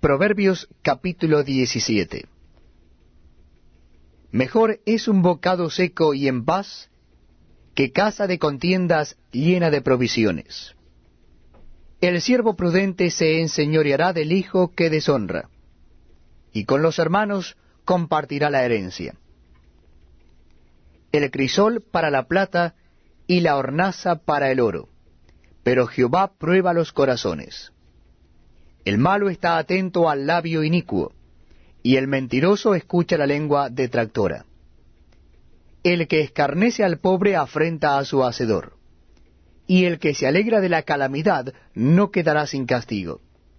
Proverbios capítulo 17. Mejor es un bocado seco y en paz que casa de contiendas llena de provisiones. El siervo prudente se enseñoreará del hijo que deshonra, y con los hermanos compartirá la herencia. El crisol para la plata y la hornaza para el oro, pero Jehová prueba los corazones. El malo está atento al labio inicuo, y el mentiroso escucha la lengua detractora. El que escarnece al pobre afrenta a su hacedor, y el que se alegra de la calamidad no quedará sin castigo.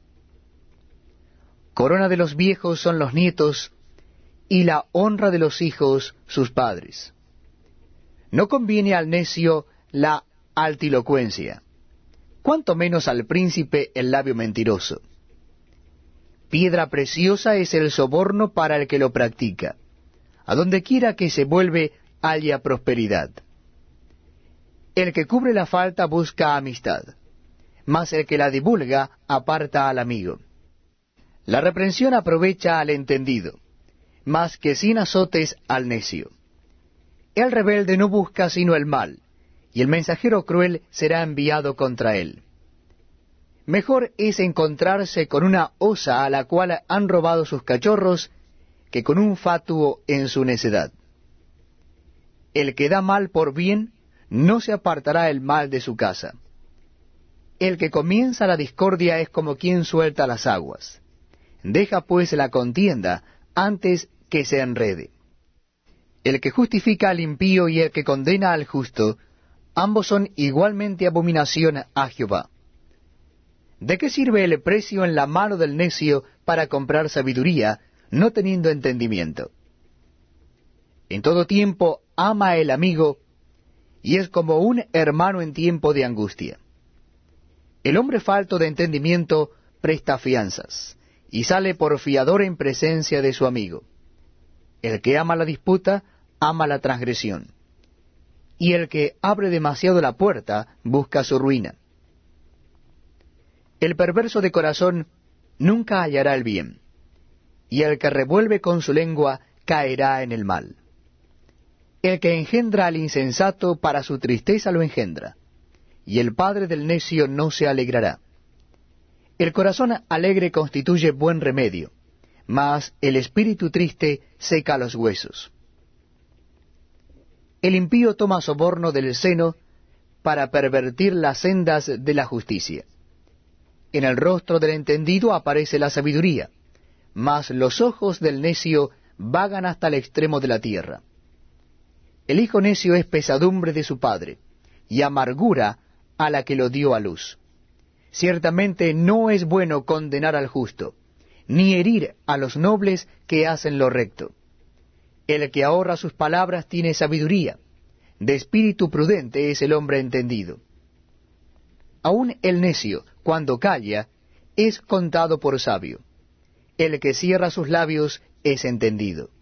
Corona de los viejos son los nietos, y la honra de los hijos sus padres. No conviene al necio la altilocuencia, cuanto menos al príncipe el labio mentiroso. Piedra preciosa es el soborno para el que lo practica. A donde quiera que se vuelve, halla prosperidad. El que cubre la falta busca amistad, mas el que la divulga aparta al amigo. La reprensión aprovecha al entendido, más que 100 azotes al necio. El rebelde no busca sino el mal, y el mensajero cruel será enviado contra él. Mejor es encontrarse con una osa a la cual han robado sus cachorros, que con un fatuo en su necedad. El que da mal por bien, no se apartará el mal de su casa. El que comienza la discordia es como quien suelta las aguas. Deja pues la contienda antes que se enrede. El que justifica al impío y el que condena al justo, ambos son igualmente abominación a Jehová. ¿De qué sirve el precio en la mano del necio para comprar sabiduría, no teniendo entendimiento? En todo tiempo ama el amigo, y es como un hermano en tiempo de angustia. El hombre falto de entendimiento presta fianzas, y sale por fiador en presencia de su amigo. El que ama la disputa, ama la transgresión, y el que abre demasiado la puerta, busca su ruina. El perverso de corazón nunca hallará el bien, y el que revuelve con su lengua caerá en el mal. El que engendra al insensato para su tristeza lo engendra, y el padre del necio no se alegrará. El corazón alegre constituye buen remedio, mas el espíritu triste seca los huesos. El impío toma soborno del seno para pervertir las sendas de la justicia. En el rostro del entendido aparece la sabiduría, mas los ojos del necio vagan hasta el extremo de la tierra. El hijo necio es pesadumbre de su padre, y amargura a la que lo dio a luz. Ciertamente no es bueno condenar al justo, ni herir a los nobles que hacen lo recto. El que ahorra sus palabras tiene sabiduría, de espíritu prudente es el hombre entendido. Aun el necio, cuando calla, es contado por sabio. El que cierra sus labios es entendido.